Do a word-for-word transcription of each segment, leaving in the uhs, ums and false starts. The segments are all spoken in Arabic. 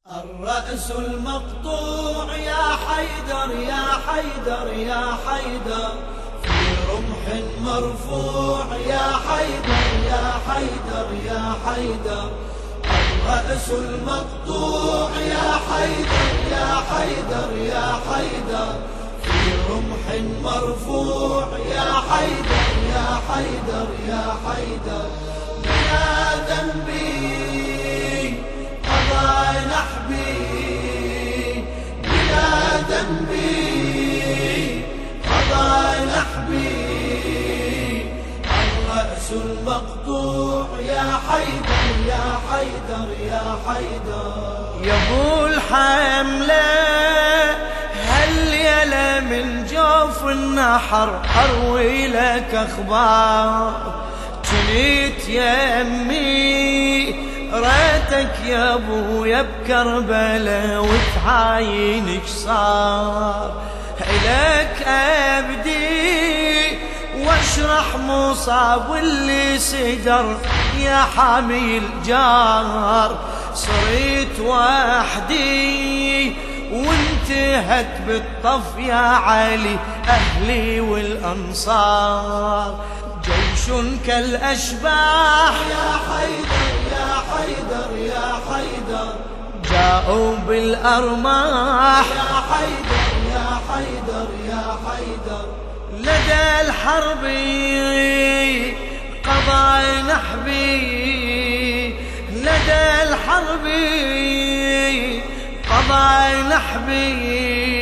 الرأس المقطوع يا حيدر يا حيدر يا حيدر، في رمح مرفوع يا حيدر يا حيدر يا حيدر. الرأس المقطوع يا حيدر يا حيدر يا حيدر، في رمح مرفوع يا حيدر يا حيدر يا حيدر. بلا ذنبي قضى نحبي، بلا ذنبي قضى نحبي. الرأس المقطوع يا حيدر يا حيدر يا حيدر. يا ابو الحمله هل يلا من جوف النحر اروي لك اخبار. جنيت يا امي ريتك يا ابويا بكربلاء وتعاين اش صار. الك ابدي واشرح مصاب واللي سدر يا حامي الجار. صريت وحدي وانتهت بالطف يا علي اهلي والانصار. جيش كالاشباح يا حيدر يا حيدر يا حيدر، جاءوا بالارماح يا حيدر يا حيدر يا حيدر. لدى الحرب قضى نحبي، لدى الحرب قضى نحبي.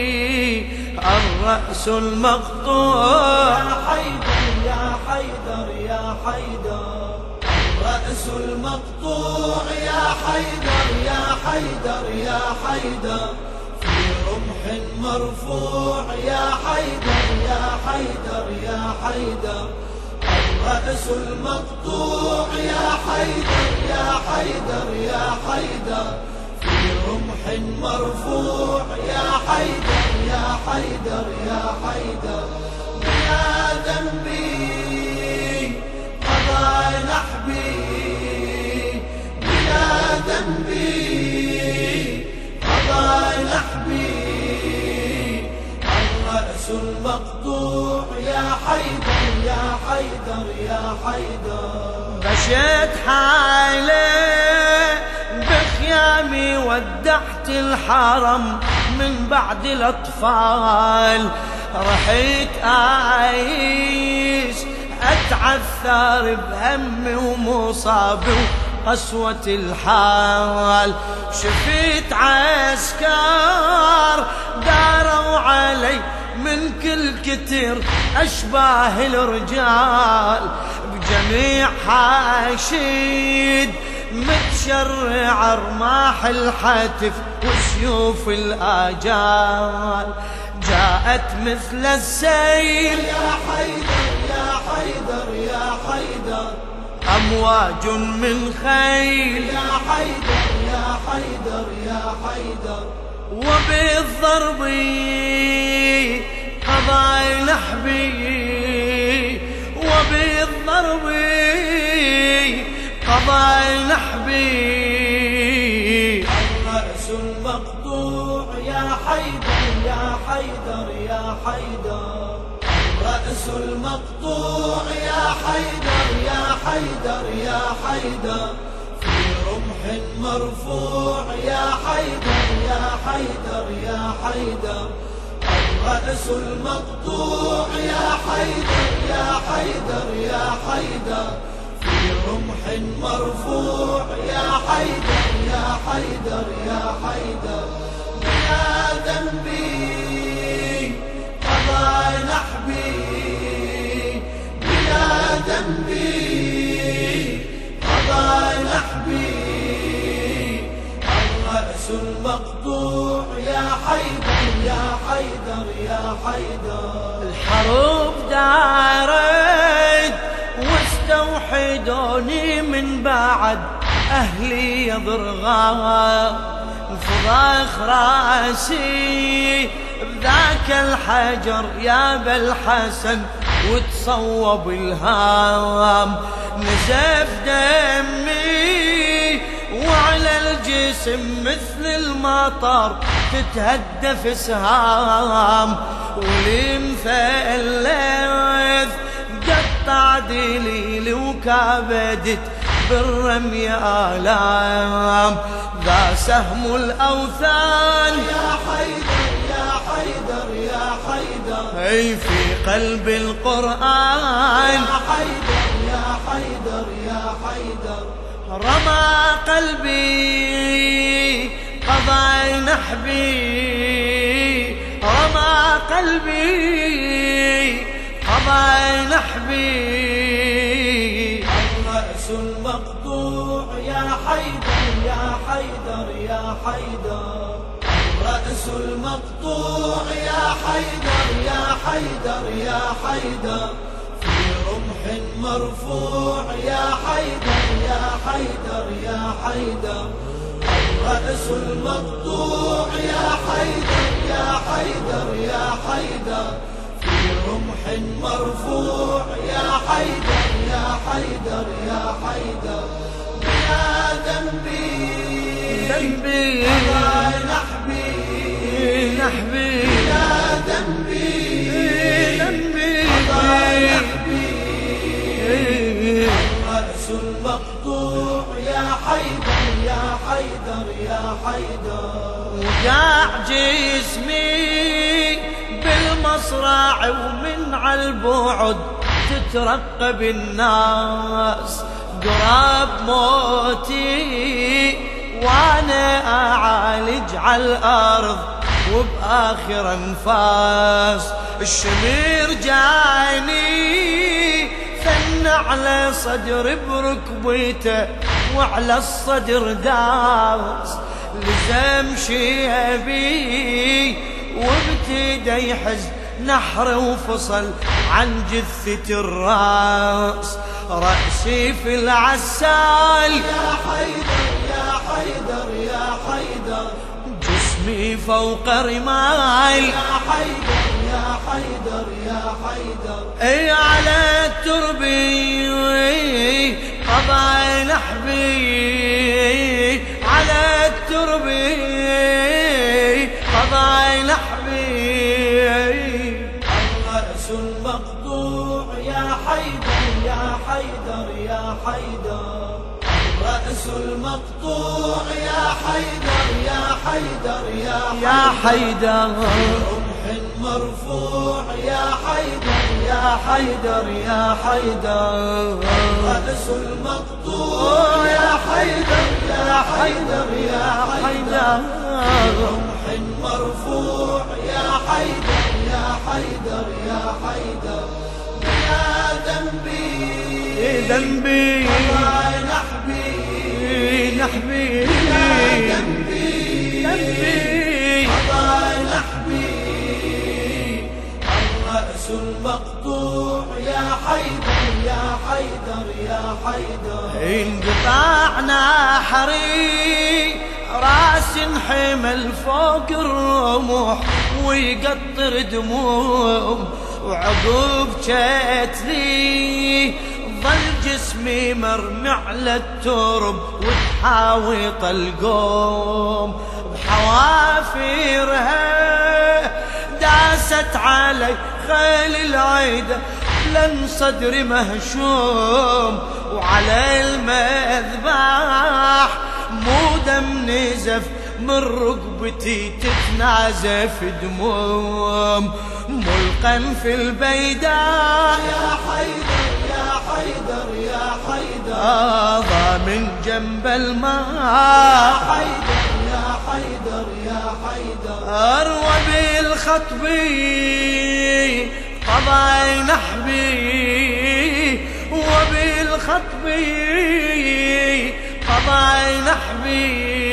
الرأس المقطوع يا حيدر يا حيدر يا حيدر. الرأس المقطوع يا حيدر يا حيدر يا حيدر، في رمح مرفوع يا حيدر يا حيدر يا حيدر. الرأس المقطوع يا حيدر يا حيدر يا حيدر، في رمح مرفوع يا حيدر يا حيدر يا حيدر. بلا ذنبي قضى نحبي، بلا ذنبي قضى نحبي. الرأس المقطوع يا حيدر يا حيدر يا حيدر. مشيت حالي بخيامي ودعت الحرم من بعد الأطفال. رحيت أعيش أتعثر بهمي ومصابي وقسوة الحال. شفيت عسكر داروا علي من كل كتير أشباه الرجال. بجميع حاشيد متشرع رماح الحتف وسيوف الآجال. جاءت مثل السيل يا حيدر يا حيدر يا حيدر، أمواج من خيل يا حيدر يا حيدر يا حيدر. وبالضرب قضى نحبي، وبالضرب قضى نحبي. الرأس المقطوع يا حيدر يا حيدر يا حيدر. الرأس المقطوع يا حيدر يا حيدر يا حيدر، في رمح مرفوع يا حيدر يا حيدر يا حيدر. الرأس المقطوع يا حيدر يا حيدر يا حيدر، في رمح مرفوع يا حيدر يا حيدر يا حيدر. بلا ذنبي قضى نحبي، بلا ذنبي قضى نحبي. الرأس المقطوع يا حيدر يا حيدر يا حيدر. الحروب دارت واستوحدوني من بعد أهلي يضرغا. انفضاخ راسي بذاك الحجر يا بالحسن وتصوب الهام. نزف دمي وعي وعلى الجسم مثل المطر تتهدف سهام، والمثلث قطع دليل وكابدت بالرمي آلام. ذا سهم الأوثان يا حيدر يا حيدر يا حيدر، أي في قلب القرآن. يا حيدر يا حيدر يا حيدر، رمى قلبي قضى نحبي، رمى قلبي قضى نحبي. الرأس المقطوع يا حيدر يا حيدر يا حيدر، الرأس المقطوع يا حيدر يا حيدر يا حيدر، في رمح مرفوع يا حيدر يا حيدر يا حيدر. الرأس المقطوع يا حيدر يا حيدر يا حيدر، في رمح مرفوع يا حيدر يا حيدر يا حيدر. يا ذنبي ذنبي نحبي نحبي يا ذنبي ذنبي نحبي. الرأس المقطوع يا حيدر يا حيدر يا حيدر، وقاع جسمي بالمصرع ومن عالبعد تترقب الناس. قراب موتي وانا اعالج عالارض وباخر انفاس. الشمير جاني ثن على صدر بركبته وعلى الصدر داس. لزم شيبي وابتدى يحز نحر وفصل عن جثة الراس. رأسي في العسال يا حيدر يا حيدر يا حيدر، جسمي فوق رمال. يا حيدر يا حيدر يا حيدر، اي على التربي قضى نحبي، على التربي قضى نحبي. الرأس المقطوع يا حيدر يا حيدر يا حيدر، الرأس المقطوع يا حيدر يا حيدر يا يا حيدر رمح مرفوع يا حيدر يا حيدر يا حيدر. الرأس المقطوع يا حيدر يا حيدر يا حيدر، رمح مرفوع يا حيدر يا حيدر يا حيدر. يا ذنبي ذنبي نحبي نحبي ذنبي ذنبي نحبي. الرأس المقطوع يا حيدر يا حيدر يا حيدر، انقطاع نحري راس انحمل فوق الرمح ويقطر دموم. وعقب جتلي ظل جسمي مرمي على الترب وتحاوط القوم. بحوافرها داست علي خيل العيدة لن صدري مهشوم. وعلى المذبح مو دم نزف من ركبتي تتنازف دموم. ملقا في البيداء يا حيدر يا حيدر يا حيدر، هذا من جنب يا الماء. حيدر يا حيدر يا حيدر. أروى بالخطب قضى نحبي، وبالخطب قضى نحبي.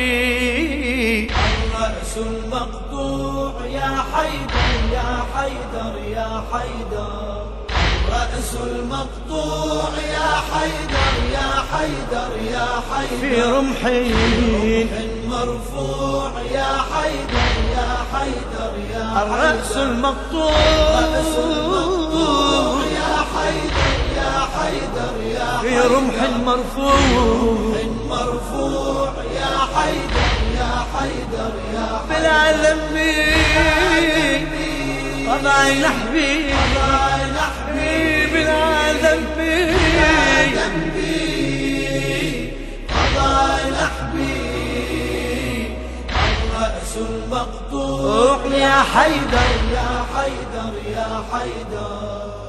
الرأس المقطوع يا حيدر يا حيدر يا حيدر، الرأس المقطوع يا حيدر يا حيدر يا حيدر. في رمحي مرفوع يا حيدر يا حيدر يا الرأس حيدر. المقطوع الرأس المقطوع يا حيدر يا حيدر يا في رمح مرفوع مرفوع يا حيدر يا حيدر يا حيدر بالعالم بي قضايا حبيبي قضايا حبيبي بالعالم بي قضايا حبيبي الرأس المقطوع يا حيدر يا حيدر يا حيدر